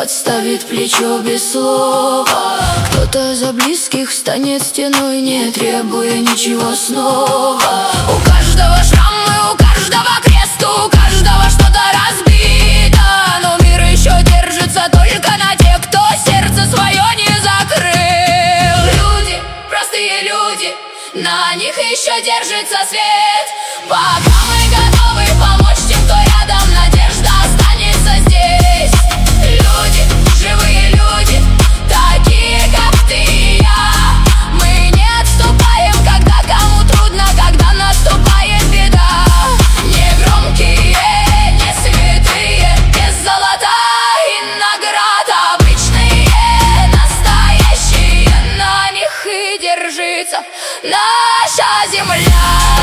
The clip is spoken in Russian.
подставит плечо без слова. Кто-то за близких станет стеной, не требуя ничего снова. У каждого шрамы, у каждого крест, у каждого что-то разбито, но мир еще держится только на тех, кто сердце свое не закрыл. Люди, простые люди, на них еще держится свет. Пока мы готовы помочь тем, кто рядом, надежда останется здесь. Люди, живые люди, такие как ты и я. Мы не отступаем, когда кому трудно, когда наступает беда. Не громкие, не святые, без золота и наград. Обычные, настоящие, на них и держится наша земля.